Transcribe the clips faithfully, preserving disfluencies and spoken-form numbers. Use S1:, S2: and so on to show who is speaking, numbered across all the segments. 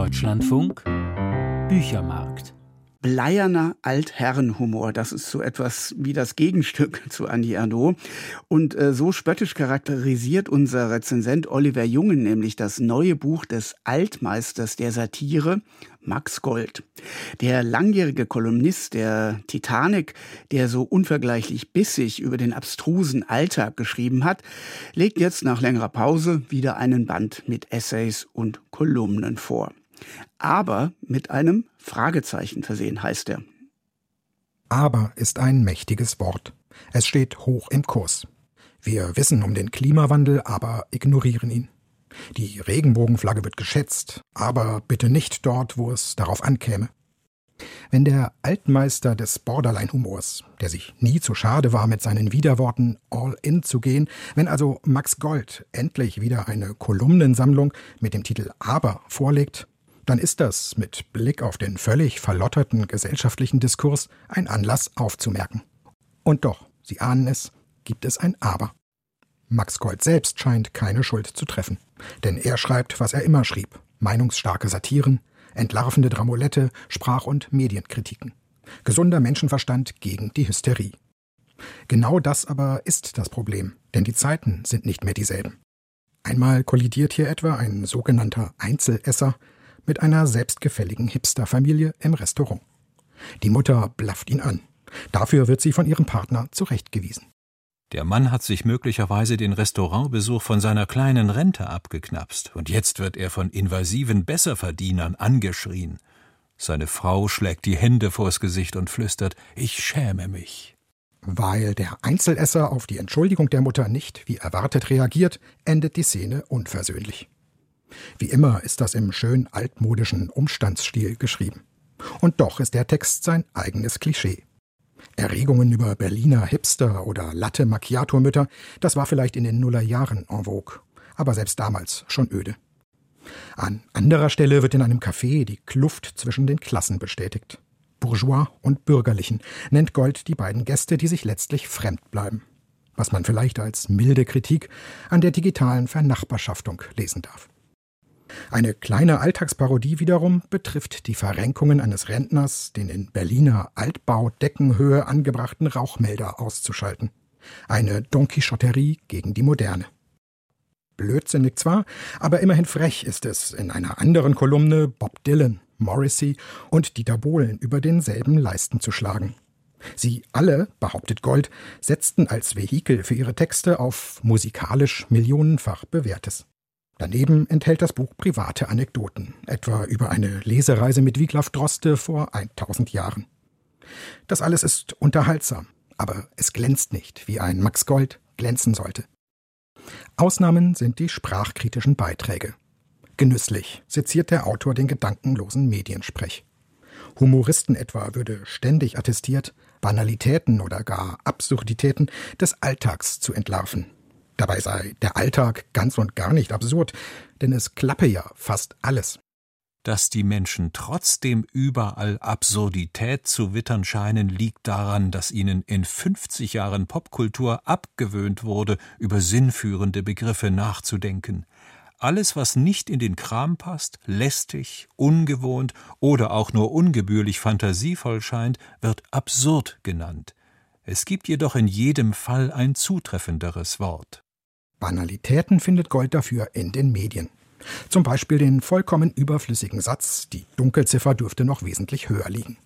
S1: Deutschlandfunk Büchermarkt.
S2: Bleierner Altherrenhumor, das ist so etwas wie das Gegenstück zu Annie Ernaux. Und äh, so spöttisch charakterisiert unser Rezensent Oliver Jungen nämlich das neue Buch des Altmeisters der Satire, Max Gold. Der langjährige Kolumnist der Titanic, der so unvergleichlich bissig über den abstrusen Alltag geschrieben hat, legt jetzt nach längerer Pause wieder einen Band mit Essays und Kolumnen vor. Aber mit einem Fragezeichen versehen, heißt er.
S3: Aber ist ein mächtiges Wort. Es steht hoch im Kurs. Wir wissen um den Klimawandel, aber ignorieren ihn. Die Regenbogenflagge wird geschätzt, aber bitte nicht dort, wo es darauf ankäme. Wenn der Altmeister des Borderline-Humors, der sich nie zu schade war, mit seinen Widerworten all in zu gehen, wenn also Max Gold endlich wieder eine Kolumnensammlung mit dem Titel Aber vorlegt, dann ist das mit Blick auf den völlig verlotterten gesellschaftlichen Diskurs ein Anlass aufzumerken. Und doch, Sie ahnen es, gibt es ein Aber. Max Gold selbst scheint keine Schuld zu treffen. Denn er schreibt, was er immer schrieb. Meinungsstarke Satiren, entlarvende Dramolette, Sprach- und Medienkritiken. Gesunder Menschenverstand gegen die Hysterie. Genau das aber ist das Problem, denn die Zeiten sind nicht mehr dieselben. Einmal kollidiert hier etwa ein sogenannter Einzelesser mit einer selbstgefälligen Hipsterfamilie im Restaurant. Die Mutter blafft ihn an. Dafür wird sie von ihrem Partner zurechtgewiesen.
S1: Der Mann hat sich möglicherweise den Restaurantbesuch von seiner kleinen Rente abgeknapst, und jetzt wird er von invasiven Besserverdienern angeschrien. Seine Frau schlägt die Hände vors Gesicht und flüstert: »Ich schäme mich.«
S3: Weil der Einzelesser auf die Entschuldigung der Mutter nicht wie erwartet reagiert, endet die Szene unversöhnlich. Wie immer ist das im schön altmodischen Umstandsstil geschrieben. Und doch ist der Text sein eigenes Klischee. Erregungen über Berliner Hipster oder Latte-Macchiato-Mütter, das war vielleicht in den Nullerjahren en vogue, aber selbst damals schon öde. An anderer Stelle wird in einem Café die Kluft zwischen den Klassen bestätigt. Bourgeois und Bürgerlichen nennt Gold die beiden Gäste, die sich letztlich fremd bleiben. Was man vielleicht als milde Kritik an der digitalen Vernachbarschaftung lesen darf. Eine kleine Alltagsparodie wiederum betrifft die Verrenkungen eines Rentners, den in Berliner Altbau-Deckenhöhe angebrachten Rauchmelder auszuschalten. Eine Don Quixoterie gegen die Moderne. Blödsinnig zwar, aber immerhin frech ist es, in einer anderen Kolumne Bob Dylan, Morrissey und Dieter Bohlen über denselben Leisten zu schlagen. Sie alle, behauptet Gold, setzten als Vehikel für ihre Texte auf musikalisch millionenfach Bewährtes. Daneben enthält das Buch private Anekdoten, etwa über eine Lesereise mit Wiglaf Droste vor tausend Jahren. Das alles ist unterhaltsam, aber es glänzt nicht, wie ein Max Gold glänzen sollte. Ausnahmen sind die sprachkritischen Beiträge. Genüsslich seziert der Autor den gedankenlosen Mediensprech. Humoristen etwa würde ständig attestiert, Banalitäten oder gar Absurditäten des Alltags zu entlarven. Dabei sei der Alltag ganz und gar nicht absurd, denn es klappe ja fast alles.
S1: Dass die Menschen trotzdem überall Absurdität zu wittern scheinen, liegt daran, dass ihnen in fünfzig Jahren Popkultur abgewöhnt wurde, über sinnführende Begriffe nachzudenken. Alles, was nicht in den Kram passt, lästig, ungewohnt oder auch nur ungebührlich fantasievoll scheint, wird absurd genannt. Es gibt jedoch in jedem Fall ein zutreffenderes Wort.
S3: Banalitäten findet Gold dafür in den Medien. Zum Beispiel den vollkommen überflüssigen Satz, die Dunkelziffer dürfte noch wesentlich höher liegen.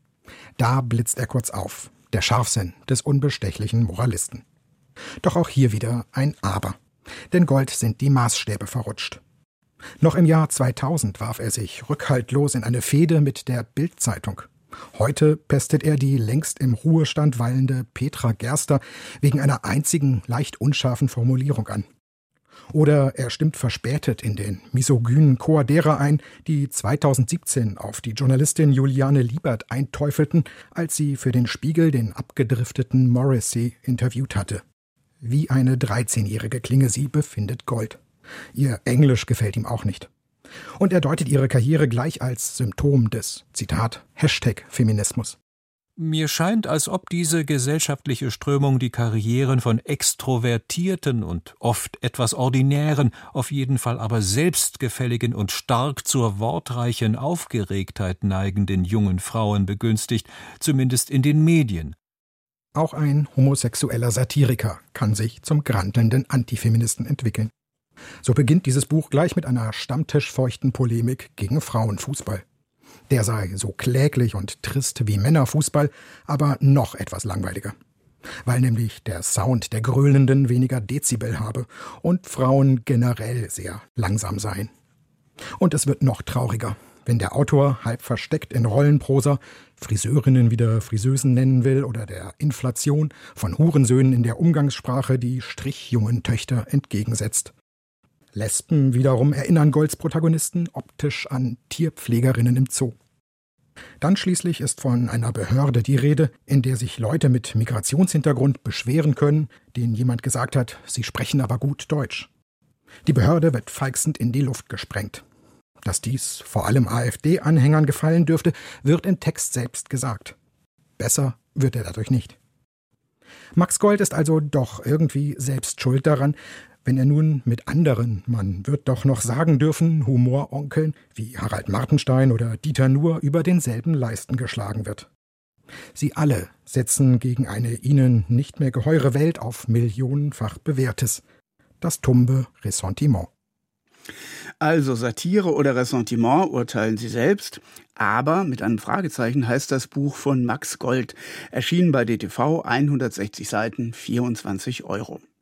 S3: Da blitzt er kurz auf, der Scharfsinn des unbestechlichen Moralisten. Doch auch hier wieder ein Aber. Denn Gold sind die Maßstäbe verrutscht. Noch im Jahr zweitausend warf er sich rückhaltlos in eine Fehde mit der Bild-Zeitung. Heute pestet er die längst im Ruhestand weilende Petra Gerster wegen einer einzigen, leicht unscharfen Formulierung an. Oder er stimmt verspätet in den misogynen Chor derer ein, die zweitausendsiebzehn auf die Journalistin Juliane Liebert einteufelten, als sie für den Spiegel den abgedrifteten Morrissey interviewt hatte. Wie eine dreizehnjährige klinge sie, befindet Gold. Ihr Englisch gefällt ihm auch nicht. Und er deutet ihre Karriere gleich als Symptom des, Zitat, Hashtag Feminismus.
S1: Mir scheint, als ob diese gesellschaftliche Strömung die Karrieren von extrovertierten und oft etwas ordinären, auf jeden Fall aber selbstgefälligen und stark zur wortreichen Aufgeregtheit neigenden jungen Frauen begünstigt, zumindest in den Medien.
S3: Auch ein homosexueller Satiriker kann sich zum grantelnden Antifeministen entwickeln. So beginnt dieses Buch gleich mit einer stammtischfeuchten Polemik gegen Frauenfußball. Der sei so kläglich und trist wie Männerfußball, aber noch etwas langweiliger. Weil nämlich der Sound der Gröhlenden weniger Dezibel habe und Frauen generell sehr langsam seien. Und es wird noch trauriger, wenn der Autor halb versteckt in Rollenprosa Friseurinnen wieder Friseusen nennen will oder der Inflation von Hurensöhnen in der Umgangssprache die strichjungen Töchter entgegensetzt. Lesben wiederum erinnern Golds Protagonisten optisch an Tierpflegerinnen im Zoo. Dann schließlich ist von einer Behörde die Rede, in der sich Leute mit Migrationshintergrund beschweren können, denen jemand gesagt hat, sie sprechen aber gut Deutsch. Die Behörde wird feixend in die Luft gesprengt. Dass dies vor allem AfD-Anhängern gefallen dürfte, wird im Text selbst gesagt. Besser wird er dadurch nicht. Max Gold ist also doch irgendwie selbst schuld daran, wenn er nun mit anderen, man wird doch noch sagen dürfen, Humoronkeln wie Harald Martenstein oder Dieter Nuhr über denselben Leisten geschlagen wird. Sie alle setzen gegen eine ihnen nicht mehr geheure Welt auf millionenfach Bewährtes, das tumbe Ressentiment.
S2: Also Satire oder Ressentiment urteilen Sie selbst, aber mit einem Fragezeichen heißt das Buch von Max Gold, erschienen bei D T V, hundertsechzig Seiten, vierundzwanzig Euro.